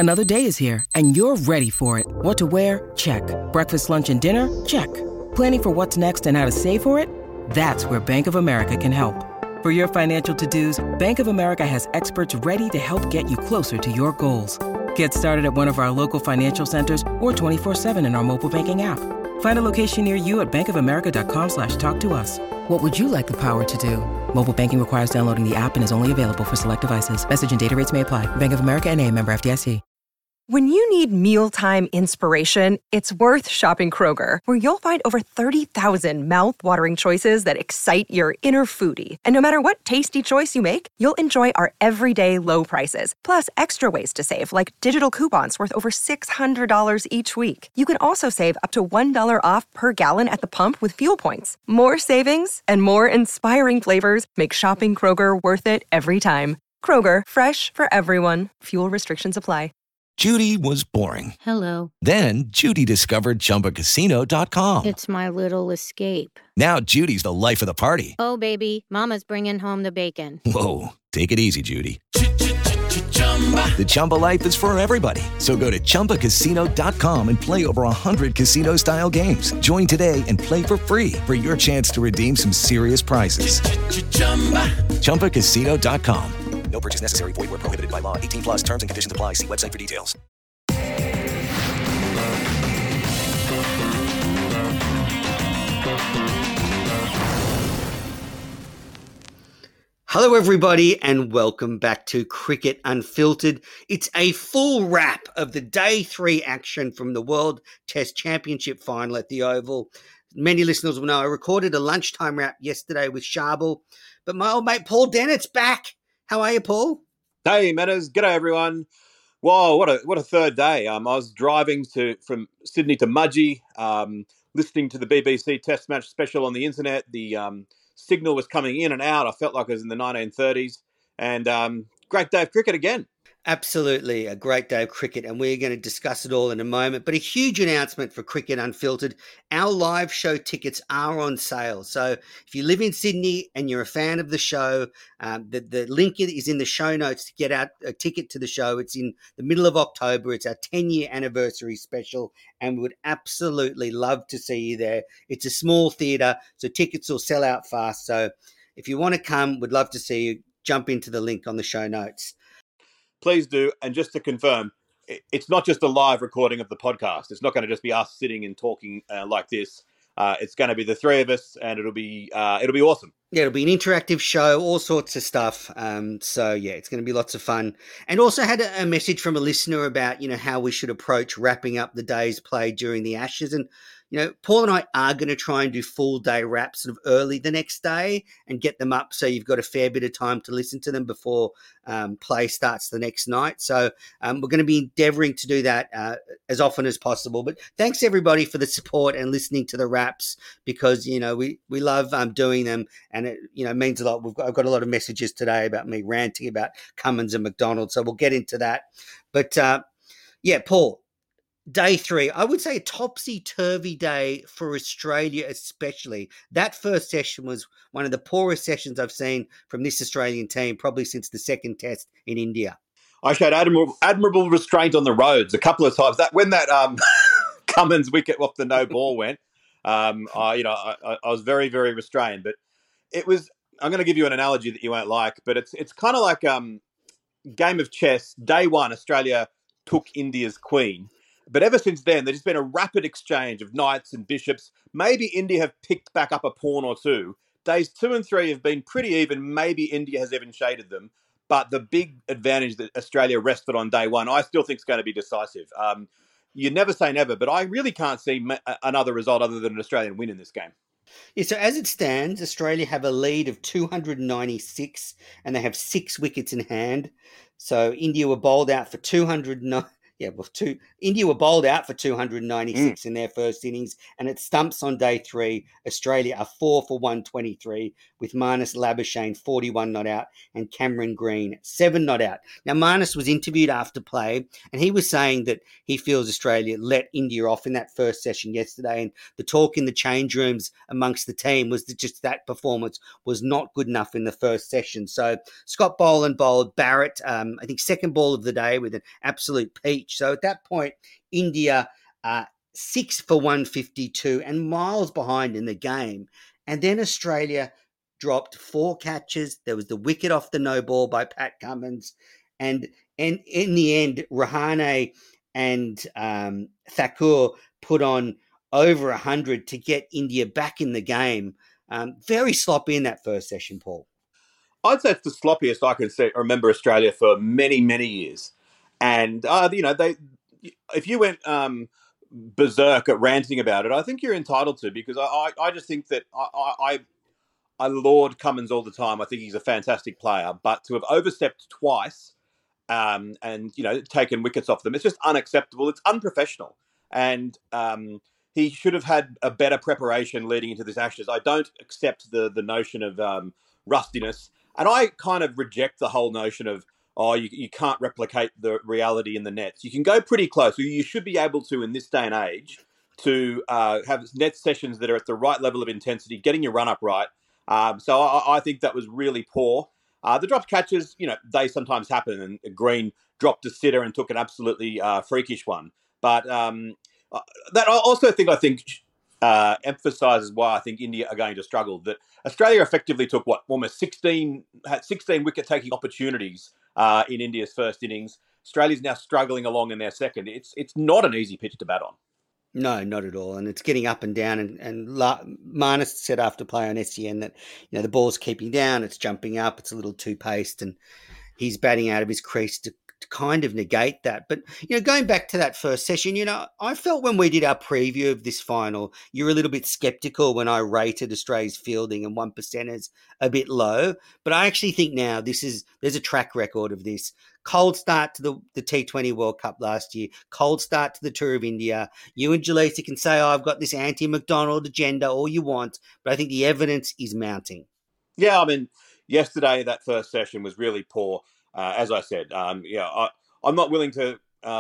Another day is here, and you're ready for it. What to wear? Check. Breakfast, lunch, and dinner? Check. Planning for what's next and how to save for it? That's where Bank of America can help. For your financial to-dos, Bank of America has experts ready to help get you closer to your goals. Get started at one of our local financial centers or 24/7 in our mobile banking app. Find a location near you at bankofamerica.com/talktous. What would you like the power to do? Mobile banking requires downloading the app and is only available for select devices. Message and data rates may apply. Bank of America N.A., member FDIC. When you need mealtime inspiration, it's worth shopping Kroger, where you'll find over 30,000 mouth-watering choices that excite your inner foodie. And no matter what tasty choice you make, you'll enjoy our everyday low prices, plus extra ways to save, like digital coupons worth over $600 each week. You can also save up to $1 off per gallon at the pump with fuel points. More savings and more inspiring flavors make shopping Kroger worth it every time. Kroger, fresh for everyone. Fuel restrictions apply. Judy was boring. Hello. Then Judy discovered ChumbaCasino.com. It's my little escape. Now Judy's the life of the party. Oh, baby, mama's bringing home the bacon. Whoa, take it easy, Judy. The Chumba life is for everybody. So go to ChumbaCasino.com and play over 100 casino-style games. Join today and play for free for your chance to redeem some serious prizes. ChumbaCasino.com. No purchase necessary. Void where prohibited by law. 18 plus terms and conditions apply. See website for details. Hello, everybody, and welcome back to Cricket Unfiltered. It's a full wrap of the Day 3 action from the World Test Championship final at the Oval. Many listeners will know I recorded a lunchtime wrap yesterday with Sharbel, but my old mate Paul Dennett's back. How are you, Paul? Hey, Matters. G'day, everyone. Whoa, what a third day. I was driving from Sydney to Mudgee, listening to the BBC Test match special on the internet. The signal was coming in and out. I felt like I was in the 1930s. And great day of cricket again. Absolutely, a great day of cricket, and we're going to discuss it all in a moment. But a huge announcement for Cricket Unfiltered. Our live show tickets are on sale. So if you live in Sydney and you're a fan of the show, the link is in the show notes to get out a ticket to the show. It's in the middle of October. It's our 10-year anniversary special, and we would absolutely love to see you there. It's a small theatre, so tickets will sell out fast. So if you want to come, we'd love to see you. Jump into the link on the show notes. Please do. And just to confirm, it's not just a live recording of the podcast. It's not going to just be us sitting and talking like this. It's going to be the three of us, and it'll be awesome. Yeah, it'll be an interactive show, all sorts of stuff. So yeah, it's going to be lots of fun. And also had a message from a listener about, how we should approach wrapping up the days played during the Ashes. And, Paul and I are going to try and do full day wraps sort of early the next day and get them up so you've got a fair bit of time to listen to them before play starts the next night. So we're going to be endeavouring to do that as often as possible. But thanks everybody for the support and listening to the wraps, because, we love doing them, and it, means a lot. I've got a lot of messages today about me ranting about Cummins and McDonald. So we'll get into that. But yeah, Paul, Day 3, I would say a topsy-turvy day for Australia especially. That first session was one of the poorest sessions I've seen from this Australian team, probably since the second test in India. I showed admirable restraint on the roads a couple of times. When that Cummins wicket off the no ball went, I was very, very restrained. But it was, I'm going to give you an analogy that you won't like, but it's kind of like game of chess. Day 1, Australia took India's queen. But ever since then, there's just been a rapid exchange of knights and bishops. Maybe India have picked back up a pawn or two. Days 2 and 3 have been pretty even. Maybe India has even shaded them. But the big advantage that Australia rested on day 1, I still think is going to be decisive. You never say never, but I really can't see another result other than an Australian win in this game. Yeah, so as it stands, Australia have a lead of 296, and they have 6 wickets in hand. So India were bowled out for 209. India were bowled out for 296 in their first innings, and it stumps on day 3. Australia are 4 for 123 with Marnus Labuschagne 41 not out and Cameron Green 7 not out. Now, Marnus was interviewed after play, and he was saying that he feels Australia let India off in that first session yesterday, and the talk in the change rooms amongst the team was that just that performance was not good enough in the first session. So Scott Boland bowled Barrett, I think second ball of the day with an absolute peach. So at that point, India 6 for 152 and miles behind in the game. And then Australia dropped 4 catches. There was the wicket off the no ball by Pat Cummins. And in the end, Rahane and Thakur put on over 100 to get India back in the game. Very sloppy in that first session, Paul. I'd say it's the sloppiest I can remember Australia for many, many years. And, if you went berserk at ranting about it, I think you're entitled to, because I just think that I laud Cummins all the time. I think he's a fantastic player. But to have overstepped twice and, taken wickets off them, it's just unacceptable. It's unprofessional. And he should have had a better preparation leading into this Ashes. I don't accept the notion of rustiness. And I kind of reject the whole notion of, you can't replicate the reality in the nets. You can go pretty close. You should be able to, in this day and age, to have net sessions that are at the right level of intensity, getting your run-up right. So I think that was really poor. The dropped catches, they sometimes happen, and Green dropped a sitter and took an absolutely freakish one. But that I think emphasises why I think India are going to struggle. That Australia effectively took almost 16 wicket-taking opportunities in India's first innings. Australia's now struggling along in their second. It's not an easy pitch to bat on. No, not at all. And it's getting up and down. And Marnus said after play on SEN that the ball's keeping down, it's jumping up, it's a little too paced, and he's batting out of his crease to kind of negate that. But, going back to that first session, I felt when we did our preview of this final, you were a little bit sceptical when I rated Australia's fielding and 1%ers a bit low. But I actually think now there's a track record of this. Cold start to the T20 World Cup last year, cold start to the Tour of India. You and Jaleesa can say, I've got this anti-McDonald agenda, all you want, but I think the evidence is mounting. Yeah, I mean, yesterday that first session was really poor. As I said, I'm not willing to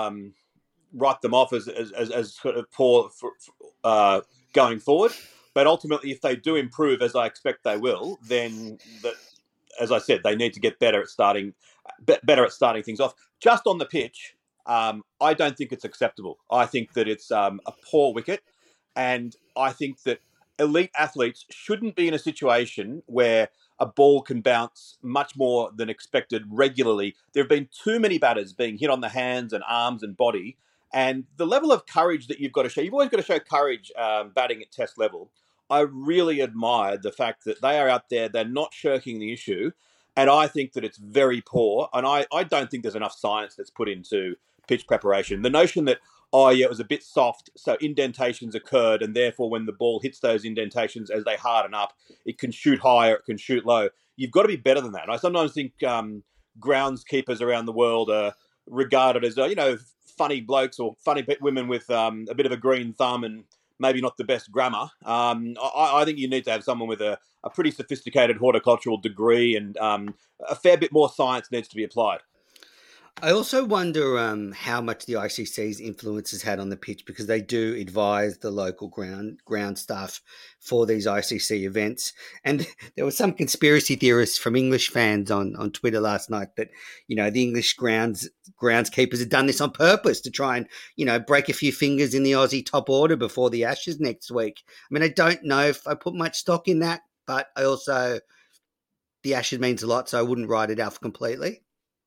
write them off as sort of poor for going forward. But ultimately, if they do improve, as I expect they will, then as I said, they need to get better at starting things off. Just on the pitch, I don't think it's acceptable. I think that it's a poor wicket, and I think that elite athletes shouldn't be in a situation where a ball can bounce much more than expected regularly. There have been too many batters being hit on the hands and arms and body, and the level of courage that you've got to show, you've always got to show courage batting at test level. I really admired the fact that they are out there, they're not shirking the issue, and I think that it's very poor, and I don't think there's enough science that's put into pitch preparation. The notion that, it was a bit soft, so indentations occurred, and therefore when the ball hits those indentations as they harden up, it can shoot high or it can shoot low. You've got to be better than that. And I sometimes think groundskeepers around the world are regarded as, funny blokes or funny women with a bit of a green thumb and maybe not the best grammar. I think you need to have someone with a pretty sophisticated horticultural degree, and a fair bit more science needs to be applied. I also wonder how much the ICC's influence has had on the pitch, because they do advise the local ground staff for these ICC events. And there were some conspiracy theorists from English fans on Twitter last night that, the English groundskeepers had done this on purpose to try and, break a few fingers in the Aussie top order before the Ashes next week. I mean, I don't know if I put much stock in that, but the Ashes means a lot, so I wouldn't write it off completely.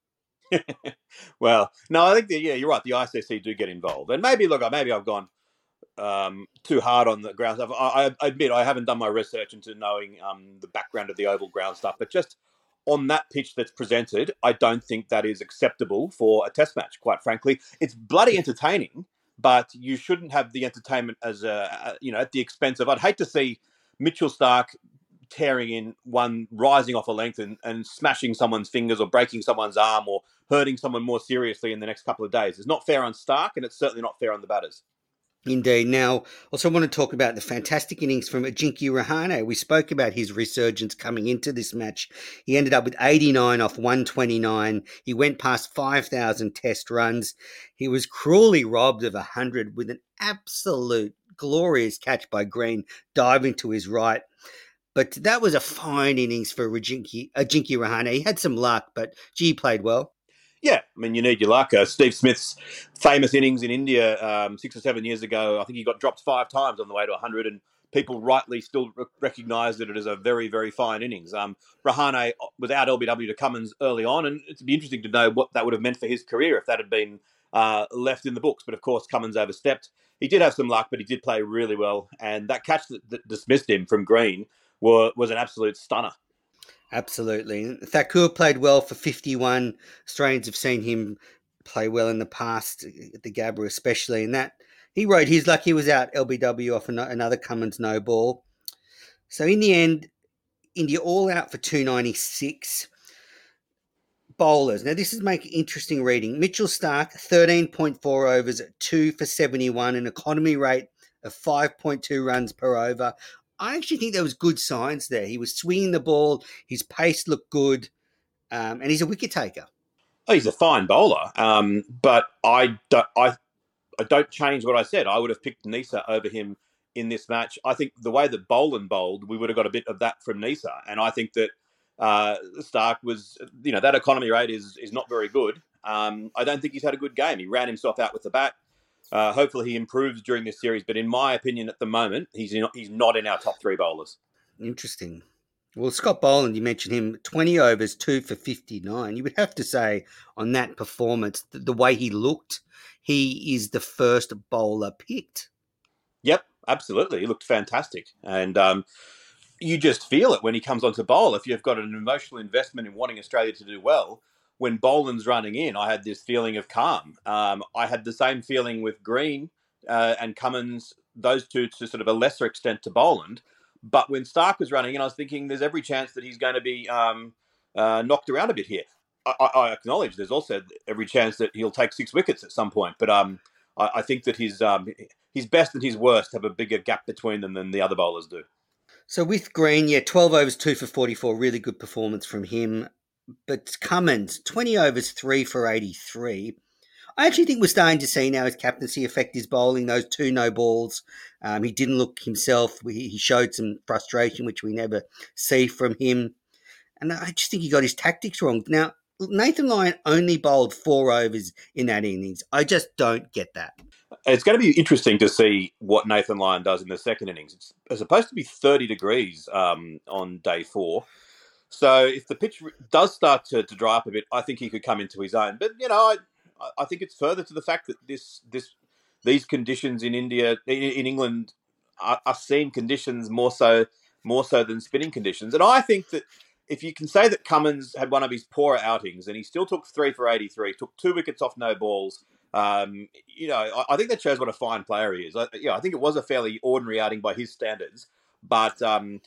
Well, no, I think you're right. The ICC do get involved, and maybe I've gone too hard on the ground stuff. I admit I haven't done my research into knowing the background of the oval ground stuff, but just on that pitch that's presented, I don't think that is acceptable for a test match. Quite frankly, it's bloody entertaining, but you shouldn't have the entertainment as at the expense of. I'd hate to see Mitchell Starc tearing in one, rising off a length and smashing someone's fingers or breaking someone's arm or hurting someone more seriously in the next couple of days. It's not fair on Stark, and it's certainly not fair on the batters. Indeed. Now, also want to talk about the fantastic innings from Ajinkya Rahane. We spoke about his resurgence coming into this match. He ended up with 89 off 129. He went past 5,000 test runs. He was cruelly robbed of 100 with an absolute glorious catch by Green, diving to his right. But that was a fine innings for Ajinkya Rahane. He had some luck, but he played well. Yeah, I mean, you need your luck. Steve Smith's famous innings in India 6 or 7 years ago, I think he got dropped 5 times on the way to 100, and people rightly still recognised it as a very, very fine innings. Rahane was out LBW to Cummins early on, and it'd be interesting to know what that would have meant for his career if that had been left in the books. But of course, Cummins overstepped. He did have some luck, but he did play really well, and that catch that dismissed him from Green was an absolute stunner. Absolutely. Thakur played well for 51. Australians have seen him play well in the past, at the Gabba especially, and that he rode his luck. He was out LBW off another Cummins no ball. So in the end, India all out for 296. Bowlers. Now this is making interesting reading. Mitchell Stark, 13.4 overs at 2 for 71, an economy rate of 5.2 runs per over. I actually think there was good signs there. He was swinging the ball. His pace looked good. And he's a wicket taker. Oh, he's a fine bowler. But I don't change what I said. I would have picked Nisa over him in this match. I think the way that Boland bowled, we would have got a bit of that from Nisa. And I think that Stark was, that economy rate is not very good. I don't think he's had a good game. He ran himself out with the bat. Hopefully he improves during this series, but in my opinion at the moment, he's not in our top 3 bowlers. Interesting. Well, Scott Boland, you mentioned him, 20 overs, 2 for 59. You would have to say on that performance, the way he looked, he is the first bowler picked. Yep, absolutely. He looked fantastic. And you just feel it when he comes onto bowl. If you've got an emotional investment in wanting Australia to do well, when Boland's running in, I had this feeling of calm. I had the same feeling with Green and Cummins, those two to sort of a lesser extent to Boland. But when Stark was running in, I was thinking there's every chance that he's going to be knocked around a bit here. I acknowledge there's also every chance that he'll take 6 wickets at some point. But I think that his best and his worst have a bigger gap between them than the other bowlers do. So with Green, 12 overs, 2 for 44, really good performance from him. But Cummins, 20 overs, 3 for 83. I actually think we're starting to see now his captaincy affect his bowling, those 2 no balls. He didn't look himself. He showed some frustration, which we never see from him. And I just think he got his tactics wrong. Now, Nathan Lyon only bowled 4 overs in that innings. I just don't get that. It's going to be interesting to see what Nathan Lyon does in the second innings. It's supposed to be 30 degrees on day 4. So if the pitch does start to dry up a bit, I think he could come into his own. But, I think it's further to the fact that these conditions in India, in England, are seeing conditions more so than spinning conditions. And I think that if you can say that Cummins had one of his poorer outings and he still took 3 for 83, took 2 wickets off no balls, I think that shows what a fine player he is. I think it was a fairly ordinary outing by his standards, but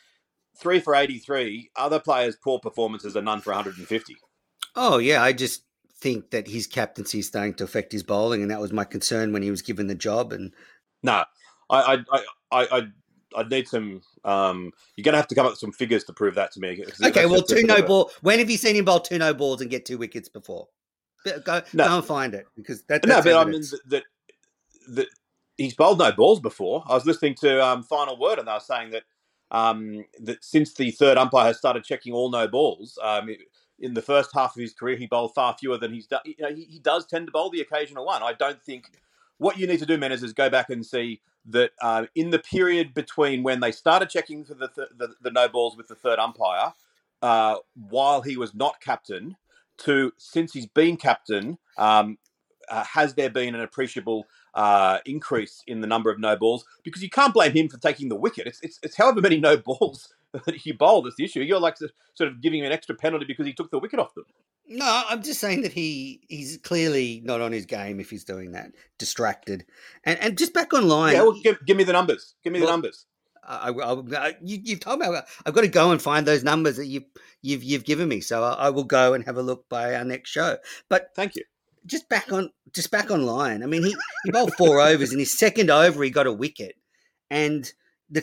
3 for 83, other players' poor performances are none for 150. Oh, yeah, I just think that his captaincy is starting to affect his bowling, and that was my concern when he was given the job. And no, I need some. You're going to have to come up with some figures to prove that to me. Okay, well, 2 no ball. When have you seen him bowl 2 no balls and get 2 wickets before? Go and find it, because that's no. But evidence. I mean that he's bowled no balls before. I was listening to Final Word, and they were saying that that since the third umpire has started checking all no balls, in the first half of his career, he bowled far fewer than he's done. He does tend to bowl the occasional one. I don't think what you need to do, Menes, is go back and see that in the period between when they started checking for the no balls with the third umpire, while he was not captain, to since he's been captain, has there been an appreciable increase in the number of no balls? Because you can't blame him for taking the wicket. It's however many no balls that he bowled that's the issue. You're like sort of giving him an extra penalty because he took the wicket off them. No, I'm just saying that he's clearly not on his game if he's doing that, distracted. And just back online. Yeah, well, give me the numbers. Give me the numbers. You've told me I've got to go and find those numbers that you've given me. So I will go and have a look by our next show. But thank you. Just back online. I mean, he bowled 4 overs. In his second over, he got a wicket, and the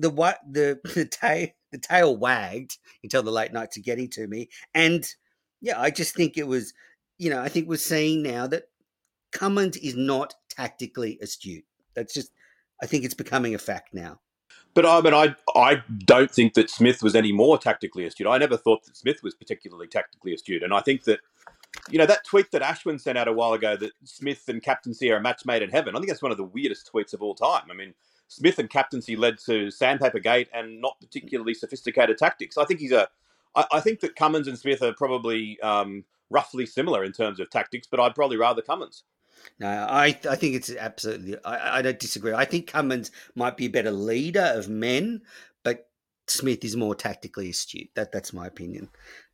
tail wagged until the late nights are getting to me. And yeah, I just think it was, I think we're seeing now that Cummins is not tactically astute. I think it's becoming a fact now. But I don't think that Smith was any more tactically astute. I never thought that Smith was particularly tactically astute. And I think that, that tweet that Ashwin sent out a while ago that Smith and captaincy are a match made in heaven, I think that's one of the weirdest tweets of all time. I mean, Smith and captaincy led to Sandpaper Gate and not particularly sophisticated tactics. I think I think that Cummins and Smith are probably roughly similar in terms of tactics, but I'd probably rather Cummins. No, I think it's absolutely. I don't disagree. I think Cummins might be a better leader of men, but Smith is more tactically astute. That's my opinion.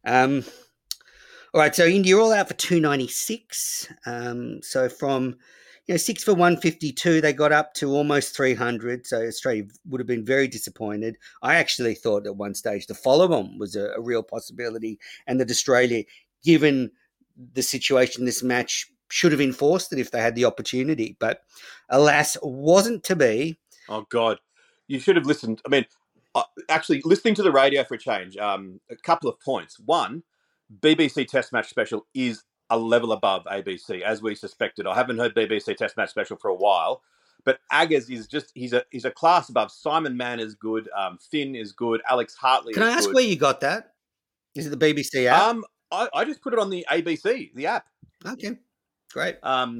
All right, so India all out for 296. So from 6 for 152, they got up to almost 300. So Australia would have been very disappointed. I actually thought at one stage the follow-on was a real possibility, and that Australia, given the situation this match, should have enforced it if they had the opportunity. But alas, wasn't to be. Oh, God. You should have listened. I mean, actually, listening to the radio for a change, a couple of points. One, BBC Test Match Special is a level above ABC, as we suspected. I haven't heard BBC Test Match Special for a while, but Aggers is just, he's a class above. Simon Mann is good. Finn is good. Alex Hartley is good. Can I ask where you got that? Is it the BBC app? I just put it on the ABC, the app. Okay, great.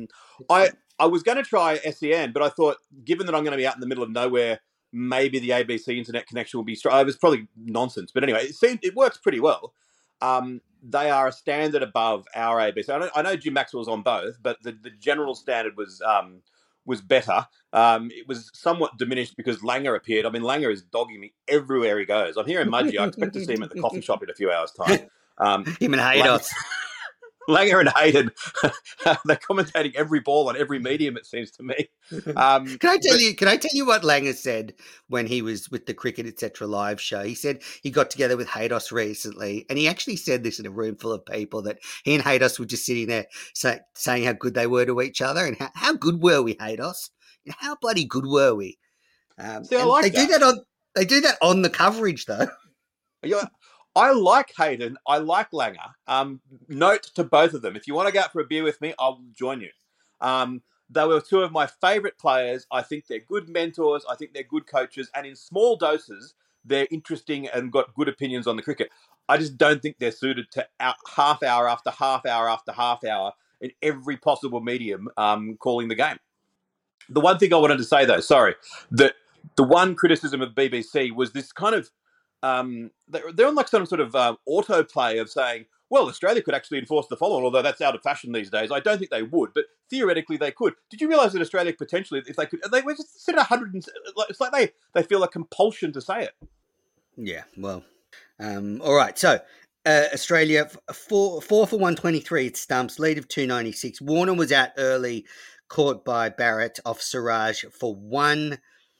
I was going to try SEN, but I thought, given that I'm going to be out in the middle of nowhere, maybe the ABC internet connection will be strong. It was probably nonsense, but anyway, it works pretty well. They are a standard above our ABC. I know Jim Maxwell's on both, but the general standard was better. It was somewhat diminished because Langer appeared. I mean, Langer is dogging me everywhere he goes. I'm here in Mudgee. I expect to see him at the coffee shop in a few hours' time. Him and Haydos. Langer and Hayden, they're commentating every ball on every medium, it seems to me. Can I tell you what Langer said when he was with the Cricket Etc. live show? He said he got together with Haydos recently, and he actually said this in a room full of people, that he and Haydos were just sitting there saying how good they were to each other, and how good were we, Haydos? How bloody good were we? See, I like that. They do that on the coverage, though. Yeah. I like Hayden. I like Langer. Note to both of them, if you want to go out for a beer with me, I'll join you. They were two of my favourite players. I think they're good mentors. I think they're good coaches. And in small doses, they're interesting and got good opinions on the cricket. I just don't think they're suited to half hour after half hour after half hour in every possible medium calling the game. The one thing I wanted to say, though, that the one criticism of BBC was this kind of, they're on like some sort of autoplay of saying, well, Australia could actually enforce the follow-on, although that's out of fashion these days. I don't think they would, but theoretically they could. Did you realise that Australia potentially, if they could, they were just said 100, it's like they feel a compulsion to say it. Yeah, well, all right. So Australia, 4 for 123 at stumps, lead of 296. Warner was out early, caught by Barrett off Siraj for 1.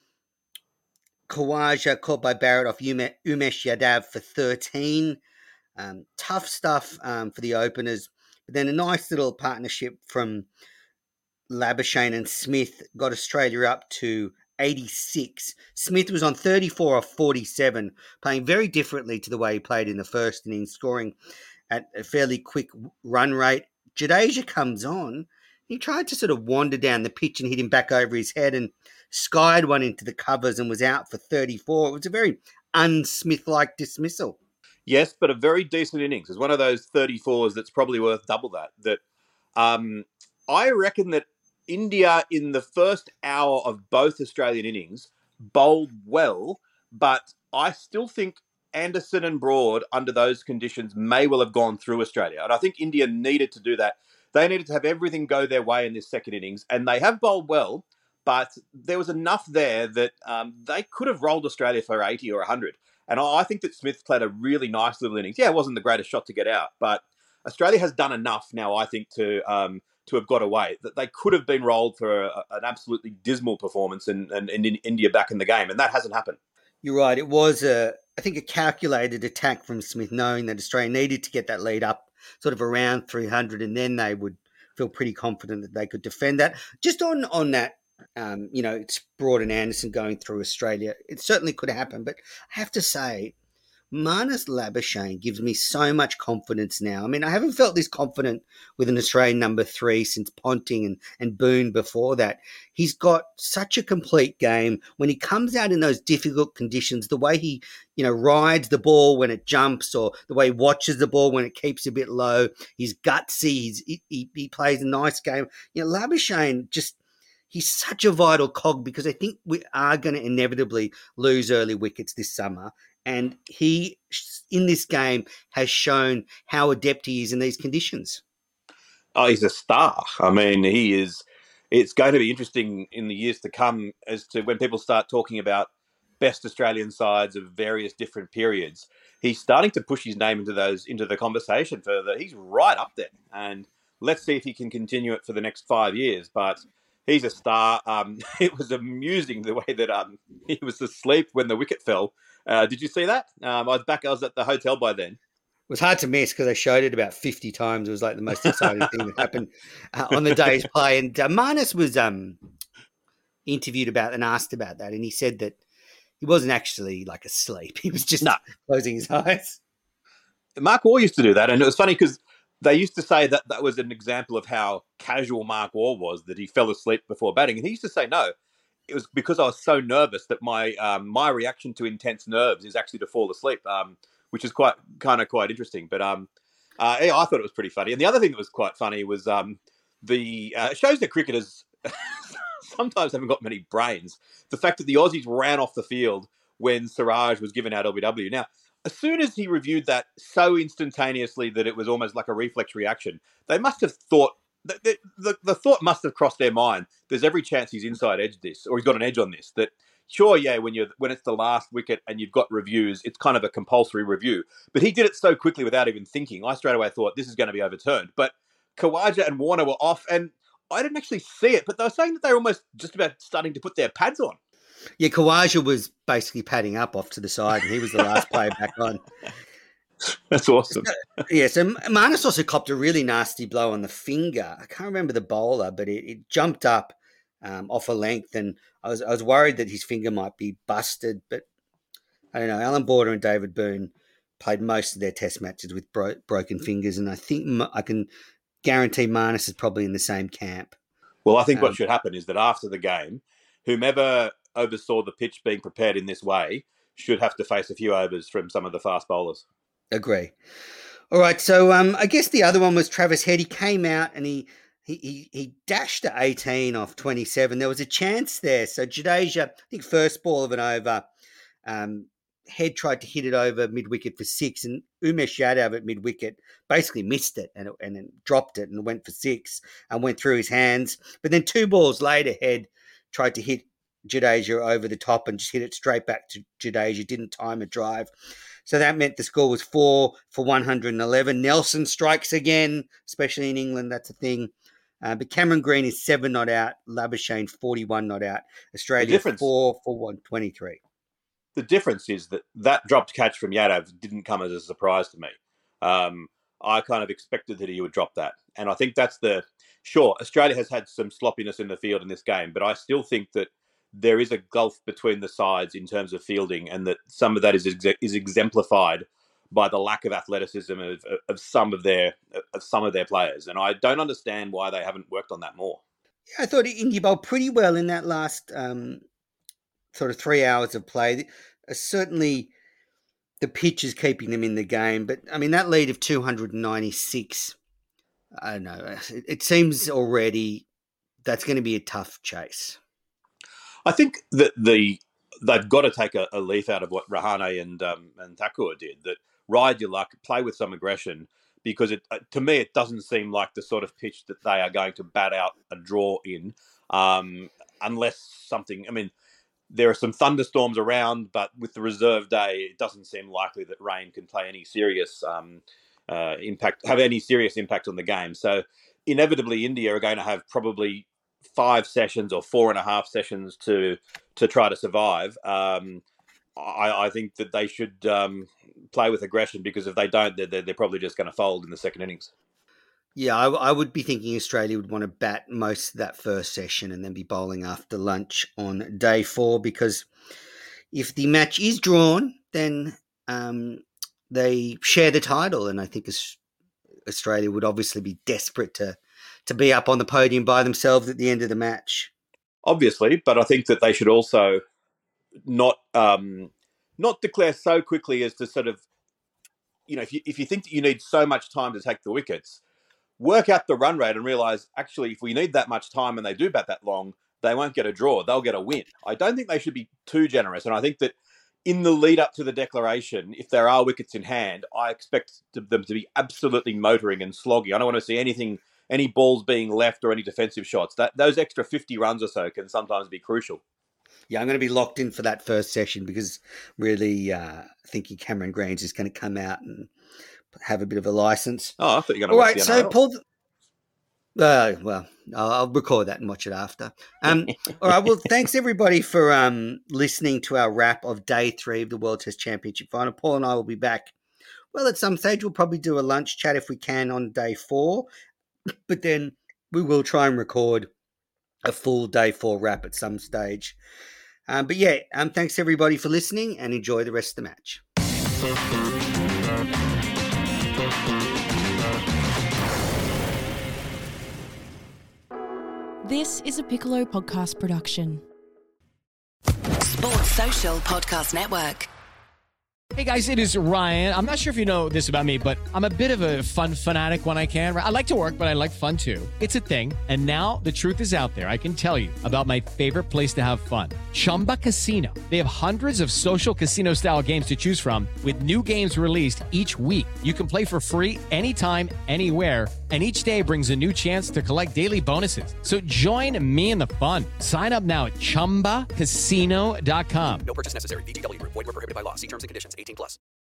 Khawaja caught by Barrett off Umesh Yadav for 13. Tough stuff for the openers. But then a nice little partnership from Labuschagne and Smith got Australia up to 86. Smith was on 34 off 47, playing very differently to the way he played in the first innings, scoring at a fairly quick run rate. Jadeja comes on. He tried to sort of wander down the pitch and hit him back over his head and skied one into the covers and was out for 34. It was a very un-Smith-like dismissal. Yes, but a very decent innings. It's one of those 34s that's probably worth double that. I reckon that India, in the first hour of both Australian innings, bowled well, but I still think Anderson and Broad, under those conditions, may well have gone through Australia. And I think India needed to do that. They needed to have everything go their way in this second innings, and they have bowled well, but there was enough there that they could have rolled Australia for 80 or 100. And I think that Smith played a really nice little innings. Yeah, it wasn't the greatest shot to get out, but Australia has done enough now, I think, to have got away. That they could have been rolled for an absolutely dismal performance and India back in the game, and that hasn't happened. You're right. It was I think, a calculated attack from Smith, knowing that Australia needed to get that lead up sort of around 300, and then they would feel pretty confident that they could defend that. Just on that, it's Broad and Anderson going through Australia. It certainly could happen, but I have to say, Marnus Labuschagne gives me so much confidence now. I mean, I haven't felt this confident with an Australian number 3 since Ponting and Boone before that. He's got such a complete game. When he comes out in those difficult conditions, the way he, rides the ball when it jumps, or the way he watches the ball when it keeps a bit low, he's gutsy, he plays a nice game. Labuschagne he's such a vital cog, because I think we are going to inevitably lose early wickets this summer. And he, in this game, has shown how adept he is in these conditions. Oh, he's a star. I mean, he is. It's going to be interesting in the years to come as to when people start talking about best Australian sides of various different periods. He's starting to push his name into the conversation further. He's right up there, and let's see if he can continue it for the next 5 years. But he's a star. It was amusing the way that he was asleep when the wicket fell. Did you see that? I was at the hotel by then. It was hard to miss because they showed it about 50 times. It was like the most exciting thing that happened on the day's play. And Marnus was interviewed about and asked about that, and he said that he wasn't actually like asleep. He was just closing his eyes. Mark Waugh used to do that, and it was funny because they used to say that that was an example of how casual Mark Waugh was, that he fell asleep before batting. And he used to say, no, it was because I was so nervous that my reaction to intense nerves is actually to fall asleep, which is quite interesting. But I thought it was pretty funny. And the other thing that was quite funny was it shows that cricketers sometimes haven't got many brains. The fact that the Aussies ran off the field when Siraj was given out LBW. Now, as soon as he reviewed that so instantaneously that it was almost like a reflex reaction, they must have thought, the thought must have crossed their mind. There's every chance he's inside edge this, or he's got an edge on this. That sure, yeah, when it's the last wicket and you've got reviews, it's kind of a compulsory review. But he did it so quickly without even thinking. I straight away thought this is going to be overturned. But Khawaja and Warner were off, and I didn't actually see it. But they were saying that they were almost just about starting to put their pads on. Yeah, Khawaja was basically padding up off to the side, and he was the last player back on. That's awesome. So Marnus also copped a really nasty blow on the finger. I can't remember the bowler, but it jumped up off a length, and I was worried that his finger might be busted. But I don't know. Alan Border and David Boone played most of their test matches with broken fingers, and I think I can guarantee Marnus is probably in the same camp. Well, I think what should happen is that after the game, whomever oversaw the pitch being prepared in this way should have to face a few overs from some of the fast bowlers. Agree. All right, so I guess the other one was Travis Head. He came out and he dashed to 18 off 27. There was a chance there. So Jadeja, I think first ball of an over, Head tried to hit it over mid-wicket for 6, and Umesh Yadav at mid-wicket basically missed it and then dropped it and went for 6 and went through his hands. But then 2 balls later, Head tried to hit Jadeja over the top and just hit it straight back to Jadeja, didn't time a drive. So that meant the score was 4 for 111. Nelson strikes again, especially in England. That's a thing. But Cameron Green is 7 not out. Labuschagne 41 not out. Australia 4 for 123. The difference is that dropped catch from Yadav didn't come as a surprise to me. I kind of expected that he would drop that. And I think that's sure, Australia has had some sloppiness in the field in this game, but I still think that there is a gulf between the sides in terms of fielding, and that some of that is exemplified by the lack of athleticism of some of their players. And I don't understand why they haven't worked on that more. Yeah, I thought India bowled pretty well in that last sort of 3 hours of play. Certainly the pitch is keeping them in the game, but I mean, that lead of 296, I don't know, it seems already that's going to be a tough chase. I think that they've got to take a leaf out of what Rahane and Thakur did, that ride your luck, play with some aggression, because to me it doesn't seem like the sort of pitch that they are going to bat out a draw in, unless something, I mean, there are some thunderstorms around, but with the reserve day, it doesn't seem likely that rain can play any serious impact on the game. So inevitably India are going to have probably 5 sessions or 4.5 sessions to try to survive. I think that they should play with aggression, because if they don't, they're probably just going to fold in the second innings. Yeah, I would be thinking Australia would want to bat most of that first session and then be bowling after lunch on day 4, because if the match is drawn, then they share the title, and I think Australia would obviously be desperate to be up on the podium by themselves at the end of the match. Obviously, but I think that they should also not declare so quickly as to sort of, if you think that you need so much time to take the wickets, work out the run rate and realise, actually, if we need that much time and they do bat that long, they won't get a draw. They'll get a win. I don't think they should be too generous. And I think that in the lead up to the declaration, if there are wickets in hand, I expect them to be absolutely motoring and slogging. I don't want to see any balls being left or any defensive shots. Those extra 50 runs or so can sometimes be crucial. Yeah, I'm going to be locked in for that first session, because really thinking Cameron Green is going to come out and have a bit of a license. Oh, I thought you were going to watch the NRL. So Paul... well, I'll record that and watch it after. All right, well, thanks everybody for listening to our wrap of Day 3 of the World Test Championship Final. Paul and I will be back. Well, at some stage, we'll probably do a lunch chat if we can on Day 4, but then we will try and record a full Day 4 wrap at some stage. But yeah, thanks everybody for listening, and enjoy the rest of the match. This is a Piccolo podcast production. Sports Social Podcast Network. Hey guys, it is Ryan. I'm not sure if you know this about me, but I'm a bit of a fun fanatic when I can. I like to work, but I like fun too. It's a thing. And now the truth is out there. I can tell you about my favorite place to have fun. Chumba Casino. They have hundreds of social casino style games to choose from, with new games released each week. You can play for free anytime, anywhere. And each day brings a new chance to collect daily bonuses. So join me in the fun. Sign up now at ChumbaCasino.com. No purchase necessary. VGW. Void where prohibited by law. See terms and conditions. 18+.